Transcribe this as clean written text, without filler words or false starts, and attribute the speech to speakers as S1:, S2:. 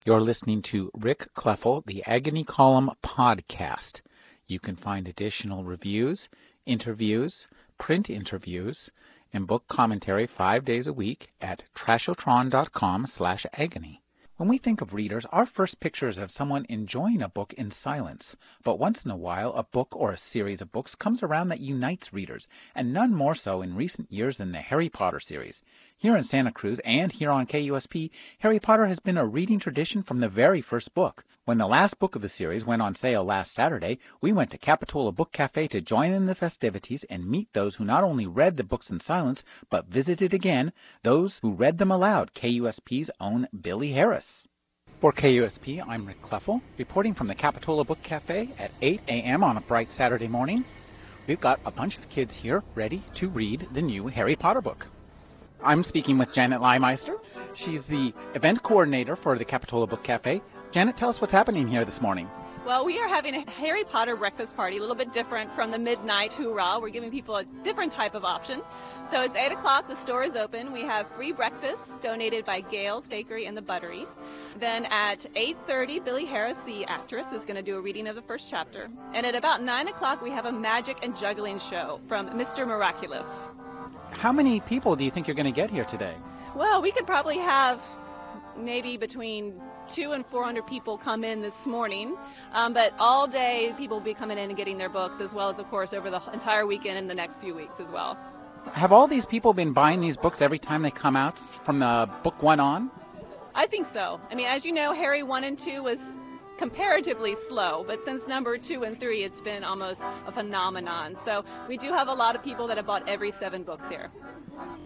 S1: You're listening to Rick Kleffel, the Agony Column podcast. You can find additional reviews, interviews, print interviews, and book commentary 5 days a week at trashotron.com/agony. When we think of readers, our first picture is of someone enjoying a book in silence. But once in a while, a book or a series of books comes around that unites readers, and none more so in recent years than the Harry Potter series. Here in Santa Cruz and here on KUSP, Harry Potter has been a reading tradition from the very first book. When the last book of the series went on sale last Saturday, we went to Capitola Book Cafe to join in the festivities and meet those who not only read the books in silence, but visited again, those who read them aloud, KUSP's own Billy Harris. For KUSP, I'm Rick Kleffel, reporting from the Capitola Book Cafe at 8 a.m. on a bright Saturday morning. We've got a bunch of kids here ready to read the new Harry Potter book. I'm speaking with Janet Leimeister. She's the event coordinator for the Capitola Book Cafe. Janet, tell us what's happening here this morning.
S2: Well, we are having a Harry Potter breakfast party, a little bit different from the midnight hoorah. We're giving people a different type of option. So it's 8 o'clock, the store is open. We have free breakfast donated by Gail's Bakery and the Buttery. Then at 8:30, Billy Harris, the actress, is going to do a reading of the first chapter. And at about 9 o'clock, we have a magic and juggling show from Mr. Miraculous.
S1: How many people do you think you're going to get here today?
S2: Well, we could probably have maybe between 200 and 400 people come in this morning, but all day people will be coming in and getting their books, as well as, of course, over the entire weekend and the next few weeks as well.
S1: Have all these people been buying these books every time they come out from the book one on?
S2: I think so. I mean, as you know, Harry 1 and 2 was comparatively slow, but since number 2 and 3, it's been almost a phenomenon. So we do have a lot of people that have bought every 7 books here.